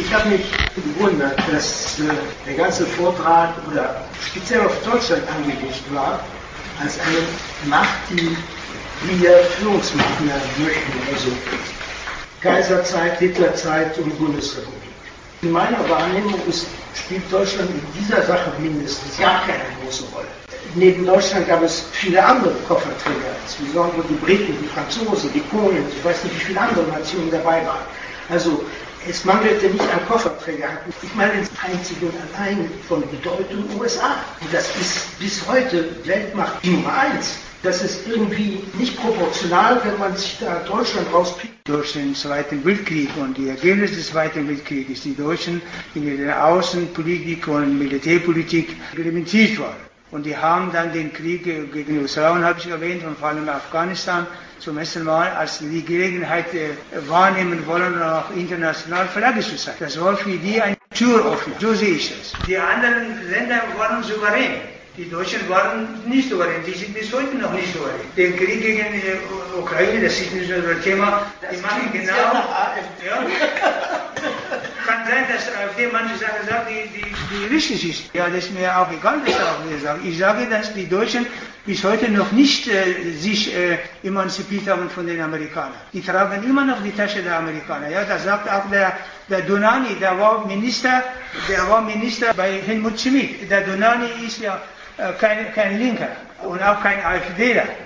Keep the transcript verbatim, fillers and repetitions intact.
Ich habe mich gewundert, dass äh, der ganze Vortrag oder speziell auf Deutschland angelegt war, als eine Macht, die wieder Führungsmacht werden möchten, also Kaiserzeit, Hitlerzeit und Bundesrepublik. In meiner Wahrnehmung ist, spielt Deutschland in dieser Sache mindestens gar keine große Rolle. Neben Deutschland gab es viele andere Kofferträger, insbesondere die Briten, die Franzosen, die Polen, ich weiß nicht, wie viele andere Nationen dabei waren. Also es mangelte nicht an Kofferträgern. Ich meine, das einzige und allein von Bedeutung U S A. Und das ist bis heute Weltmacht Nummer eins. Das ist irgendwie nicht proportional, wenn man sich da Deutschland rauspickt. Durch den Zweiten Weltkrieg und die Ergebnisse des Zweiten Weltkrieges, die Deutschen in der Außenpolitik und Militärpolitik reglementiert waren. Und die haben dann den Krieg gegen die U S A, habe ich erwähnt, und vor allem Afghanistan zum ersten Mal als die Gelegenheit äh, wahrnehmen wollen, und auch international Flagge zu sein. Das war für die eine Türöffner. So sehe ich das. Die anderen Länder waren souverän. Die Deutschen waren nicht souverän, die sind bis heute noch nicht souverän. Der Krieg gegen die Ukraine, das ist nicht unser Thema. Die machen genau. Ja, kann sein, dass AfD manche Sachen sagt, die, die, die richtig ist. Ja, das ist mir auch egal, was AfD sagt. Ich sage, dass die Deutschen bis heute noch nicht äh, sich äh, emanzipiert haben von den Amerikanern. Die tragen immer noch die Tasche der Amerikaner. Ja, das sagt auch der, der Donani, der war Minister, der war Minister bei Helmut Schmidt. Der Donani ist ja äh, kein, kein Linker und auch kein AfDler.